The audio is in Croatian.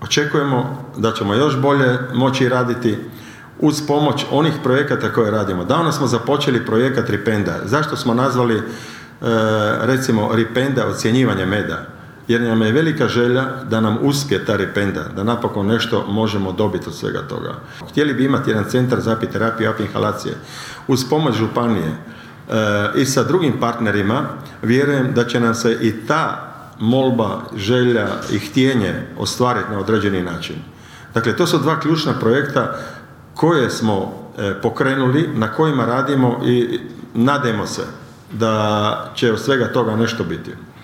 Očekujemo da ćemo još bolje moći raditi uz pomoć onih projekata koje radimo. Davno smo započeli projekat Ripenda. Zašto smo nazvali recimo Ripenda ocjenjivanje meda? Jer nam je velika želja da nam uspije ta Ripenda, da napokon nešto možemo dobiti od svega toga. Htjeli bi imati jedan centar za apiterapiju, apinhalacije uz pomoć županije i sa drugim partnerima. Vjerujem da će nam se i ta molba, želja i htjenje ostvariti na određeni način. Dakle, to su dva ključna projekta koje smo pokrenuli, na kojima radimo i nadajmo se da će od svega toga nešto biti.